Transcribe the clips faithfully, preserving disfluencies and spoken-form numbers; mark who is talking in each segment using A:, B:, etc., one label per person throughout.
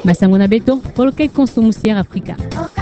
A: Basango na beto poloke consumusière Africa.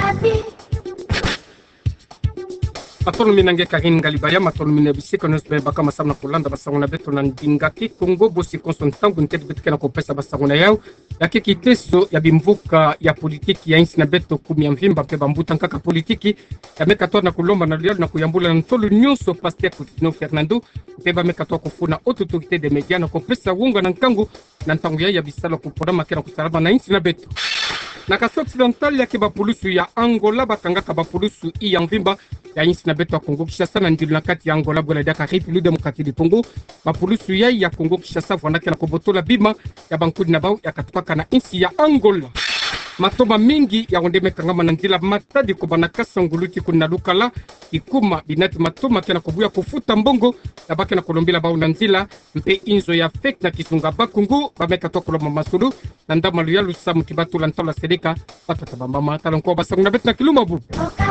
B: Matolo minange karin galibaya matolo mina bisiko nosbe baka masamna kulanda basango na beto na ndingaki Kongo bosi konstantangu ntedu betu na kopesa basango na yao yake kiteso ya bimvuka ya politiki ya insi na beto kumi ya mvimba pe bambuta nkaka politiki ya mekatoa na kulomba na lialo na kuyambula na ntolu nyonso Pasteur Coutinho Fernando pe ba mekatoa kufuna autorité de médias na kopesa wunga na nkangu na ntangu ya ya bisalo kupona makena kusalama na insi na beto na kasi occidental yake bapulusu ya Angola batangaka bapulusu i ya mvimba ya insi na beto ya Kongo Kinshasa na ndilu na kati ya Angola bwela daka République démocratique du Congo bapulusu ya ya Kongo Kinshasa vwanake na kobotola bima ya bankudi na bao ya katupaka na insi ya Angola matoma mingi ya ondeme kangama na ndila matadi kubana kasa nguluti kuna lukala ikuma binati matoma kena kubuya kufuta mbongo na baki na kolombila bao na ndila mpe inzo ya fake na kisunga bakungu bameka to koloma masulu na ndama luyalu sa mutibatu la ntola sedeka patata bamba matala nko basangu na bet na kiluma bu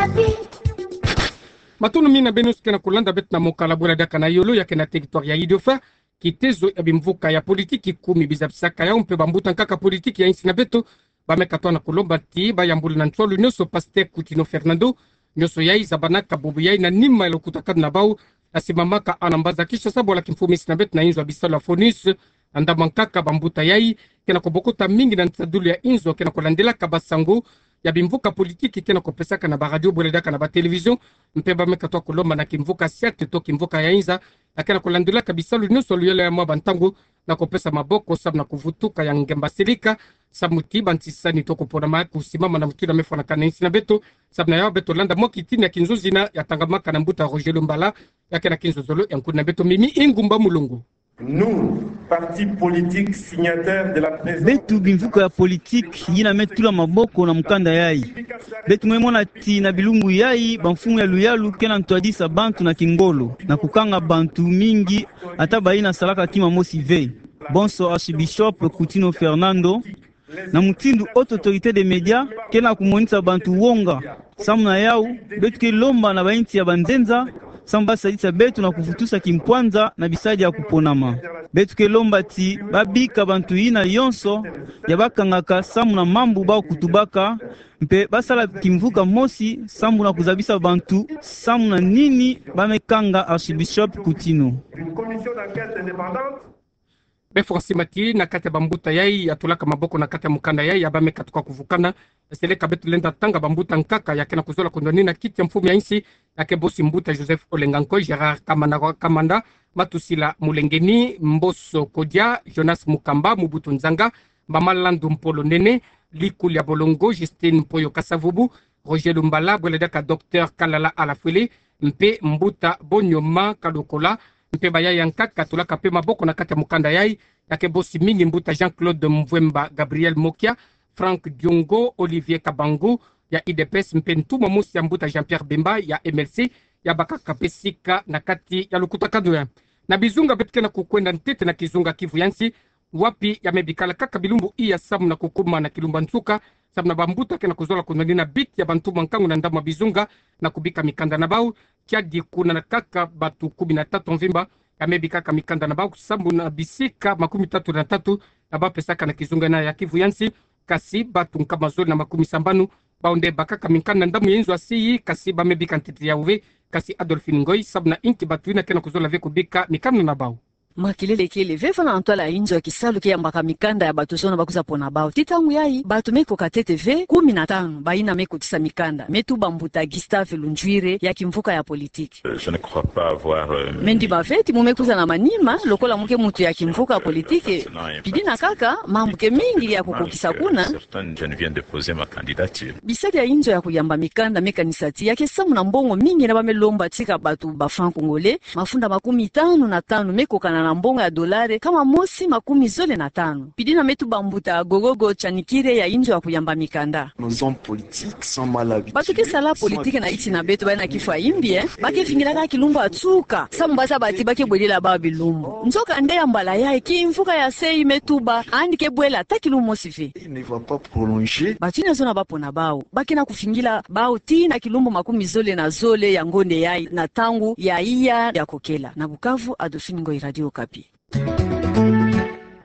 B: matunu mina benus kena kulanda bet na mokala bwela daka na yolo ya kena territoire ya Idofa kitezo ya bimvuka ya politiki kumi bizabisaka ya mpe bambuta nkaka politiki ya insi na beto bameka na kulomba ti bayambula na ntolo nyonso Pasteur Coutinho Fernando nyonso yai zabanaka bobu yai na nima elokutakadu na bao asimamaka anambaza kisha sabola kimfumisi na bet na inzo abisalo ya Fonis andamankaka bambuta yai kena kobokota mingi na ntsadulu ya inzo kena kolandelaka basango ya bimvuka politiki kena kopesaka na baradio boledaka na batelevizion mpe bameka to kulomba na kimvuka siate to kimvuka ya inza akena kolandelaka bisalo nyonso luyelo ya mwa bantango na kopesa maboko sabu na kuvutuka ya ngemba silika samuti bantisani to kopona ma kusimama na mutuna mefona kana insi na beto sabu na ya beto landa mwa kitini ya kinzuzina ya tangamaka na mbuta Roger Lumbala yake na kinzozolo ya nkuna beto mimi ingumba mulungu.
C: Nous, parti politique signataire de la présence
D: betu bimvuka ya politique yina metula maboko na mukanda yai betu mwemona ti na bilumbu yai bamfumu ya luyalu kena ntwadisa bantu na kingolo na kukanga bantu mingi ata baina salaka kima mosi ve bonso Archbishop Coutinho Fernando na mutindu haute autorité des médias kena kumonisa bantu wonga samna yao betu ke lomba na bainti ya bandenza samba sadisa betu na kufutusa kimpwanza na bisadi ya kuponama betu ke lomba ti babika bantu ina yonso ya bakangaka samu na mambu bao kutubaka mpe basala kimvuka mosi samu na kuzabisa bantu samu na nini bamekanga Archbishop Coutinho
B: Beforsi mati na kate bambuta yai atulaka maboko na kate mukanda yai abame katuka kuvukana seleka betu lenda tanga bambuta nkaka yake na kuzola kondoni na kiti ya mfumu ya insi yake bosi mbuta Joseph Olenganko Gerard Kamanda Kamanda Matusila Mulengeni Mboso Kodia Jonas Mukamba Mubutu Nzanga Mamalandu Mpolo Nene Likuli ya Bolongo Justine Mpoyo Kasavubu Roger Lumbala Bweledaka Docteur Kalala Alafwele Mpe Mbuta Bonyoma Kadokola mpe baya yankaka tulaka pe maboko na kati ya mukanda yai yake bosi mingi mbuta Jean-Claude Mvwemba Gabriel Mokia Frank Diongo Olivier Kabangu ya I D P S mpe ntuma musi ya mbuta Jean-Pierre Bemba ya M L C ya bakaka pesika na kati ya lukuta kadwe na bizunga betke na kukwenda ntete na kizunga Kivu yansi wapi ya mebikala kaka bilumbu iya samu na kukuma na kilumba nsuka sabu na bambuta kena kuzola kunani na bit ya bantu mankangu na ndama bizunga na kubika mikanda na bau kia di kuna na kaka batu kumi na tatu mvimba ya mebikaka mikanda na bau sabu na bisika makumi tatu na tatu na ba pesaka na kizunga na ya Kivu yansi kasi batu nkamazoli na makumi sambanu baunde bakaka mikanda ndamu yenzu asiyi kasi ba mebika ntiti ya uve kasi Adolphine Ngoy sabu na inki batu ina kena kuzola ve kubika mikanda na bau
E: makilele kele vefa na antola inzo ya kisalu kia mbaka mikanda ya batu zona bakuza pona bao titangu yai batu meko katete ve kumi na tano baina meko tisa mikanda metu bambuta Gustave Lunjwire ya kimvuka ya politiki.
F: Je ne crois pas avoir euh...
E: mendi bafeti mumekuza na manima lokola muke mutu ya kimvuka ya politiki pidina kaka mambuke mingi ya kukukisa kuna
F: je ne viens de poser ma candidature
E: bisaki ya inzo ya kuyamba mikanda mekanisati yake samu na mbongo mingi na bamelomba tika batu bafran kongole mafunda makumi tano na tano meko kana na mbongo ya dolare kama mosi makumi zole na tano pidina metu bambuta gogogo chanikire ya inzo ya kuyamba mikanda
G: nos hommes politiques sont mal habitués
E: batu ke sala politique na iti na beto bana kifwa imbi eh bake fingila ka kilumba atsuka sambasa bati bake bwelela ba bilumbu nzoka nde mbala ya kimfuka ya sei metuba andike bwela takilumo sife
G: ne va pas prolonger
E: batu na zona bapona bao bake na kufingila bao tina kilumbu makumi zole na zole ya ngonde yai na tangu ya iya ya kokela na Bukavu. Adolphine Ngoy, Radio Kapi.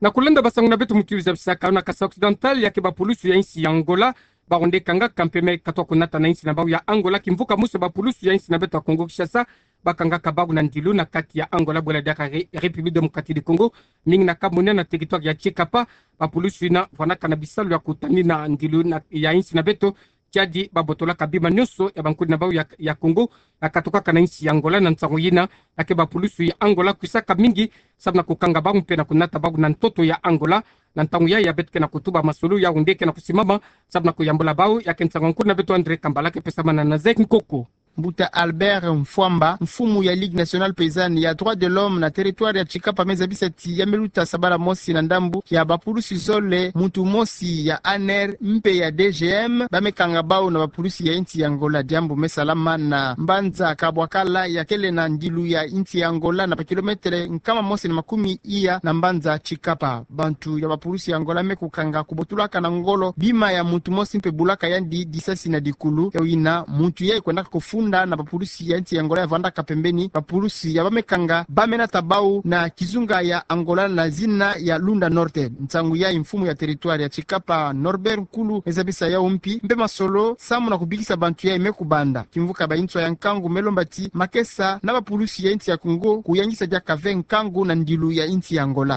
B: na kulenda basango na betu mutiliza bisaka na kasa occidental yake bapulusu ya insi ya Angola baronde kanga kampeme katwa kunata na insi na bau ya Angola kimvuka muso bapulusu ya insi na betu ya Kongo Kinshasa bakanga kabagu na ndilu na kati ya Angola bwela daka re, République démocratique du Congo mingi na kamunia na territoire ya Tshikapa bapulusu na vanaka na bisalu ya kutani na ndilu na ya insi na betu Tchadi babotola kabima nyonso ya bankudi na bau ya, ya Congo na katoka kana insi ya Angola na nsango yina yake bapulusu ya Angola kusaka mingi sabna kukanga bagu mpe na kunata bagu na ntoto ya Angola na ntangu ya ya betke na kutuba masulu ya undeke na kusimama sabna kuyambula bau yake nsango nkudi na betu Andre Kambala ke pesama na Nazek Nkoko
H: Mbuta Albert Mfwamba mfumu ya Ligue Nationale Paysanne ya droit de l'homme na territoire ya Tshikapa mezabisati ya meluta sabala mosi na ndambu ya bapulusi zole mutu mosi ya A N R mpe ya D G M bamekanga bao na bapulusi ya inti ya Angola diambu mesalama na mbanza kabwakala ya kele na ndilu ya inti ya Angola na pa kilometre nkama mosi na makumi iya na mbanza Tshikapa bantu ya bapulusi ya Angola mekukanga kubotulaka na ngolo bima ya mutu mosi mpe bulaka yandi disasi na dikulu ya wina mutu ye kwenda kufu na bapulusi ya nchi ya Angola ya vanda kapembeni bapulusi ya bamekanga bamena tabau na kizunga ya Angola na zina ya Lunda Norte ntangu ya mfumu ya territoire ya Tshikapa Norbert Nkulu ezabisa ya umpi mpe masolo samu na kubikisa bantu ya imekubanda kimvuka ba intwa ya nkangu melombati makesa na bapulusi ya nchi ya Kongo kuyangisa ja kave nkangu na ndilu ya nchi ya Angola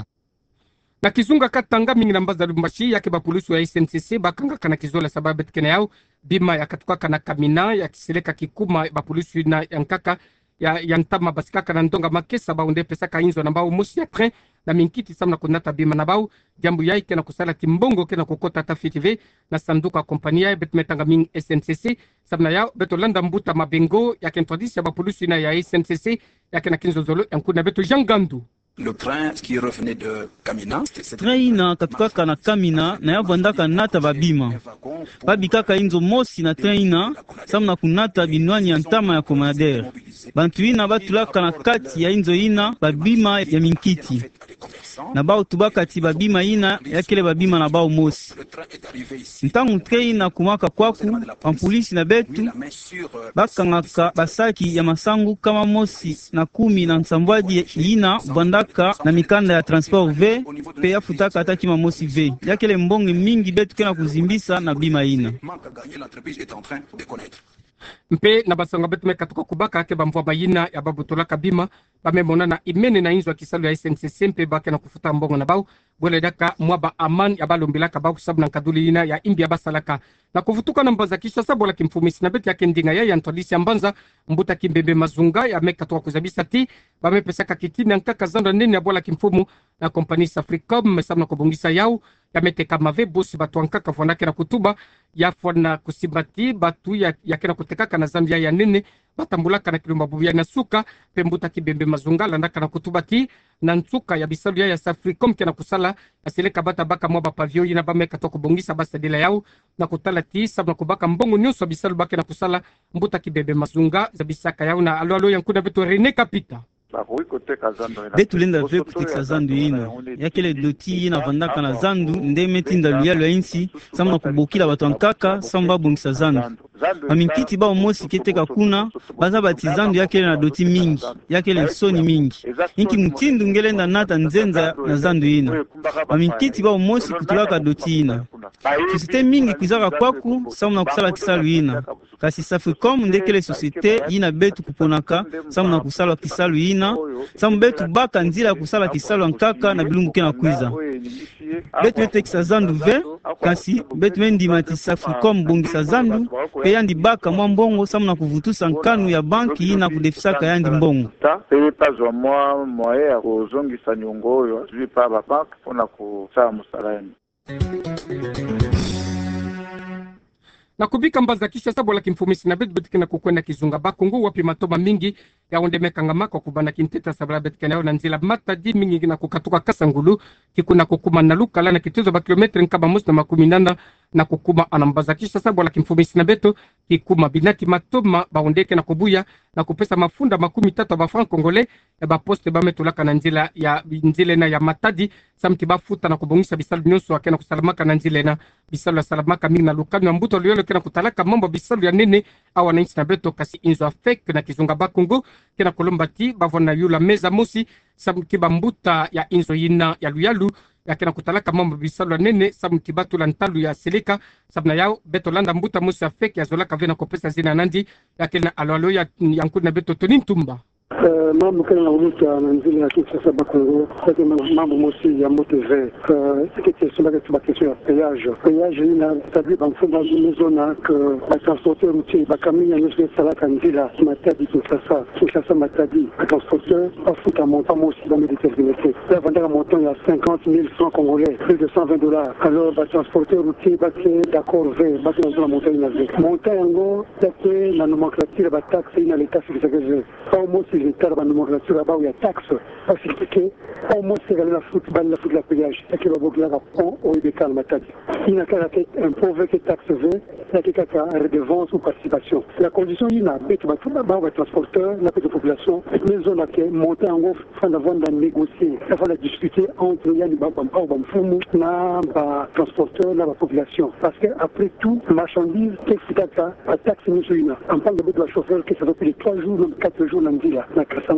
B: na kizunga katanga mingi na mbaza lumbashi yake bapulusu ya S N C C bakanga kana kizola sababu betkene yao bima ya katuka kana kamina ya kiseleka kikuma bapulusu na yankaka ya yantama basikaka na ndonga makesa baunde pesa kainzo na bao mosi ya train na minkiti samna kunata bima na bao jambu yai kena kusala timbongo kena kokota tafitive na sanduka kompania betmetanga mingi S N C C samna yao beto landa mbuta mabengo ya kentwadisi ya bapulusu na ya S N C C ya kena kinzo zolo yankuna beto jangandu.
I: Le train qui revenait de Kamina,
D: train ina katukaka na Kamina na yabandaka nata babima babikaka inzo mosi na train ina samna kunata binwani ya ntama ya commander bantu ina batulaka na kati ya inzo ina babima ya minkiti na bao tubakati babima ina yakele babima na bao mosi ntangu train na kumaka kwaku ampolisi na betu bakangaka basaki ya masangu kama mosi na kumi na nsambwaji ina banda na mikanda ya transport V pe ya futaka ataki mamosi V yakele mbonge mingi betu kena kuzimbisa na bima ina
B: mpe na basanga betu mekatuka kubaka ake bamvwa mayina ya babutolaka bima bamemona na imene na inzo ya kisalu ya S N C C mpe bake na kufuta mbongo na bao bwele daka mwaba aman ya balombilaka bao sabu na nkaduli ina ya imbi ya basalaka na kufutuka na mbaza kisha sabu la kimfumisi na beti yake ndinga ya ya ntolisi ya mbanza mbuta kimbebe mazunga ya mekatuka kuzabisa ti bamepesaka kitini ya nkaka zanda nene ya bwala kimfumu na kompani Safricom sabu na kubungisa yao ya meteka mave bosi batu wankaka fwanake na kutuba ya fwana kusibati batu ya, ya kena kutekaka na Zambia ya nene batambulaka na kilumba bubu ya nasuka pembuta kibembe mazungala ndaka na kutubati na nsuka ya bisalu ya ya Safricom kena kusala asileka bata baka mwa bapavio yina bameka to kubongisa basa dila yao na kutala ti sabu na kubaka mbongo nyonso bisalu bake na kusala mbuta kibembe mazunga za bisaka yao na alo alo yankuna beto Rene Kapita
D: betu lenda ve kutekisa zandu ina yakele doti ina vandaka na zandu nde metinda luyalo ya insi samu na kubokila batu ankaka samu babongisa zandu baminkiti bao mosi keteka kuna baza bati zandu yakele na doti mingi yakele nsoni mingi inki mutindu ngelenda nata nzenza na zandu ina baminkiti bao mosi kutulaka doti ina societe mingi kuzaka kwaku samu na kusala kisalu ina kasi Safricom ndekele societe ina betu kuponaka samu na kusala kisalu ina samu betu baka nzila kusala kisalu ankaka na bilungu kena kwiza betu metekisa zandu ve kasi betu mendimati Safricom bongisa zandu pe yandi baka mwa mbongo samu na kuvutusa nkanu ya banki ina kudefisaka yandi mbongo
J: pe pazwa mwa mwa ya kuzongisa nyongo oyo zwi pa ba bank pona kusala musalani
B: na kubika mbaza kisha sabu la kimfumisi na betu betu kena kukwenda kizunga bakungu wapi matoba mingi ya onde mekanga kwa kubana kinteta sabala betu kena na nzila matadi mingi na kukatuka kasangulu kikuna kukuma na luka la na kituzo ba kilometri nkaba mosi na makumi nanda na kukuma anambaza kisha sabu la kimfumisi na betu kikuma binati matoma baondeke na kubuya na kupesa mafunda makumi tatu ba franc congolais e ba poste ba metulaka na nzila ya nzile na ya matadi samti ba futa na kubongisa bisalu nyonso akena kusalamaka na nzile na bisalu ya salamaka mingi na lukanu ya mbuto luyolo kena kutalaka mambo bisalu ya nene awa na inchi na beto kasi inzo afek na kizunga bakungu kena kolombati bavona yula meza mosi samki bambuta ya inzo yina ya luyalu yakena kutalaka mambo bisalwa nene samu kibatu la ntalu ya seleka sabna yao beto landa mbuta musa feki ya zola kavena kopesa zina nandi yakena alwalo ya yankuna beto Tony Ntumba.
K: Mambo kana na uluta na nzili ya Kinshasa Bakongo kwa mambo mosi ya motive c'était sur la question ya péage péage ina tabi bamfumba mezona que ba transporteur routier ba kamia no se sala kanzila matadi Kinshasa Kinshasa matadi transporteur afuta montant mosi dans les déterminés la vente à montant ya cinquante mille francs congolais plus de cent vingt dollars alors ba transporteur routier ba d'accord ve ba dans la montagne na ve montagne ngo tape la nomenclature ba taxe ina l'état sur les au moins si l'État va nous montrer là-bas où il y a taxe, parce que au moins c'est la foot, la foot la péage, et que le Bogla répond au I B K le matin. Il n'a qu'à faire un pauvre qui taxe V, il n'a qu'à faire redevance ou participation. La condition, il n'a pas de là-bas où transporteur, la petite population, les zones à qui monter en haut, fin d'avoir à négocier, il faut la discuter entre les Bamfoumou, la transporteur, la population. Parce qu'après tout, marchandise, qu'est-ce qu'il y a à taxe, nous sommes en parle de la chauffeur qui ça fait trois jours, quatre jours dans le ville.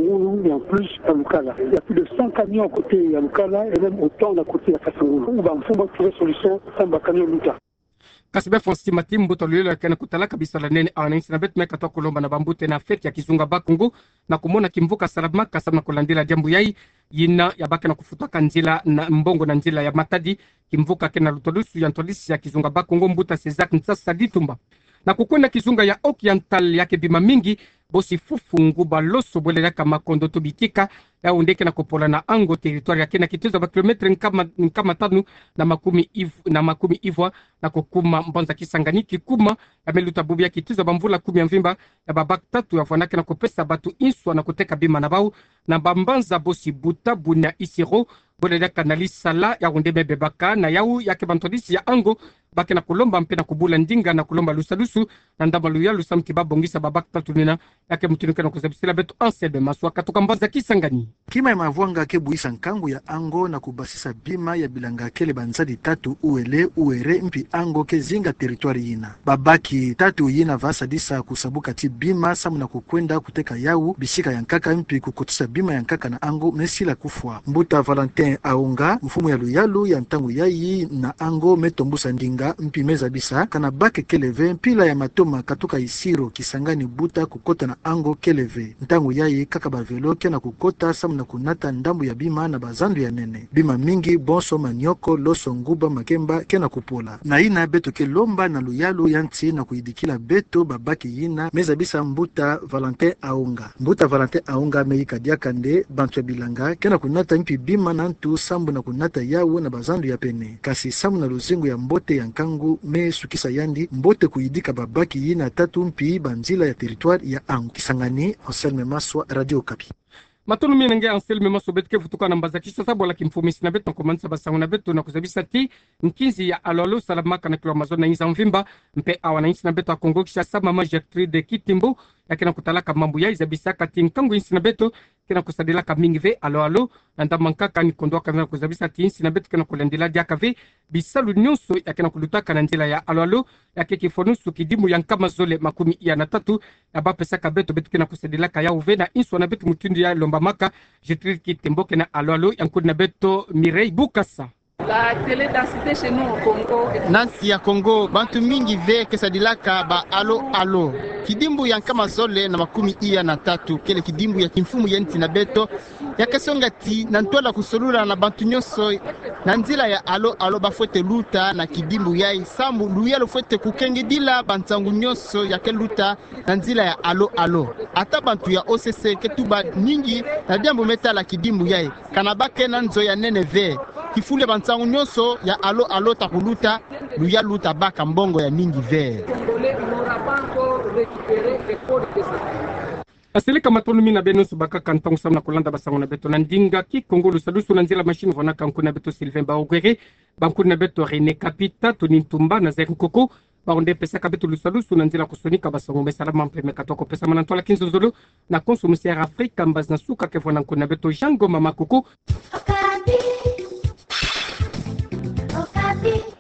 K: Et en plus à Lukala. Il y a plus de cent camions à côté à Lukala et même autant à côté à Kasangulu. On va trouver solution sans camion Luka.
B: Kasibe fonsi mati mbuto lilo kana kutala kabisa la nene anansi na betu meka toko lomba na bambute na feti ya kizunga Bakongo na kumona kimvuka salama kasama kulandila jambu yai yina ya baka na kufuta kanzila na mbongo na nzila ya Matadi kimvuka kena lutolusu ya ntolisi ya kizunga Bakongo mbuta Cesar Nsasa Ditumba na kukwenda kizunga ya Occidental yake bima mingi bosi fufu nguba loso bolera kama kondo tobitika ya undeke na kopola na ango territoire yake na kituza ba kilometre nkama nkama tano na makumi iv na makumi ivwa na kokuma mbonza Kisangani kikuma ya meluta bubu ya kituza bamvula kumi ya mvimba ya babak tatu ya vanake na kopesa batu inswa na kuteka bima na bau na bambanza bosi buta bunya isiro bolera kanali sala ya undeme bebaka na yau yake bantodisi ya ango bake na kulomba mpe na kubula ndinga na kulomba lusalusu na ndamalu ya lusam kibabongisa babak tatu nina yake mtunika na kuzabisila betu ansebe maswa katoka mbanza Kisangani
L: kima ya mavuanga ke buisa nkangu ya ango na kubasisa bima ya bilanga kele banzadi tatu uele uere mpi ango ke zinga territoire yina babaki tatu yina vasa disa kusabuka ti bima samu na kukwenda kuteka yau bishika ya nkaka mpi kukotisa bima ya nkaka na ango mesila kufwa mbuta Valentin Aonga mfumu ya luyalu ya ntangu yayi na ango metombusa ndinga mpi meza bisa kana bake keleve mpila ya matoma katoka Isiro Kisangani buta kukota na ango keleve ntangu yayi kaka bavelo na kukota samu na kunata ndambu ya bima na bazandu ya nene bima mingi bonso manyoko loso nguba makemba kena kupola na ina beto ke lomba na luyalu yanti na kuidikila beto babaki yina meza bisa mbuta Valentin Aonga mbuta Valentin Aonga meika diakande bantu ya bilanga kena kunata mpi bima na ntu sambu na kunata yawu na bazandu ya pene kasi samu na luzingu ya mbote ya nkangu me sukisa yandi mbote kuidika babaki yina tatu mpi banzila ya territoire ya Angu Kisangani Anselme Maswa Radio Okapi.
B: Matunu minenge Anselme Maswa betke futuka na mbaza Kinshasa bola kimfumisi na betu na komanisa basangu na betu na kuzabisa ti nkinzi ya alolo salamaka na kilo Amazon na inza mvimba mpe awa na insi na betu wa Kongo Kinshasa mama Gertrude Kitimbo ya kena kutalaka mambu ya izabisa kati nkangu insi na betu kena kusadilaka mingi ve alo alo na ndamankaka ni kondoa kamena kuzabisa ti insi na betu kena kulendila diaka ve bisalu nyonso ya kena kulutaka na njila ya alo alo ya kekifonusu kidimu ya nkama zole makumi ya na tatu ya bapesaka betu betu kena kusadilaka ya uve na inso na betu mutundu ya lomba maka Gertrude Kitimbo kena alo alo ya nkudi na betu Mirei Bukasa.
M: La télédensité chez nous au Congo.
H: Nansi ya Congo, bantu mingi ve kesadilaka ba alo alo. Kidimbu ya nkama zole na makumi iya na tatu. Kele kidimbu ya kimfumu yenti na beto. Ya kesonga ti na ntola kusolula na bantu nyoso. Na nzila ya alo alo bafwete luta na kidimbu yai. Sambu luyalo fwete kukenge dila bantangu nyoso ya ke luta na nzila ya alo alo. Ata bantu ya O C C ketuba ningi na diambu meta la kidimbu yai. Kanabake na nzo ya nene ve. Kifule bantangu nyoso ya alo alo takuluta luya luta baka mbongo ya mingi ver.
B: Asilika matonu mina beno subaka kantong samna kulanda basango na beto nandinga ki Kongo lusalusu na nzila machine vona kanku na beto Sylvain Baogere banku na beto René Kapita Tony Ntumba na Zeri Koko baonde pesa kabeto lusalusu na nzila kusonika basango mesalama mpeme katoko pesa manantola kinzo zolo na konsumusera Afrika mbaz na suka ke vona kuna beto Jango Mama Koko.
N: Okapi. Okapi.